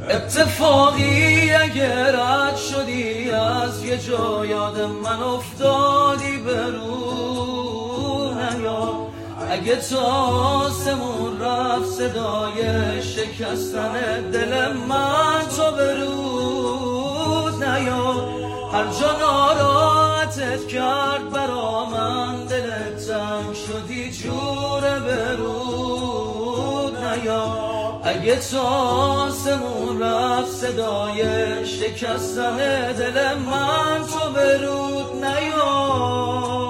اتفاقی اگه رد شدی از یه جا یاد من افتادی برو نیا، اگه تا آسمون رفت صدای شکستن دل من تو برود نیا، هر جا ناراحتت کرد برا من دلت تنگ شدی جوره برود نیا، اگه تا آسمون رفت صدای شکستن دل من تو برود نیا.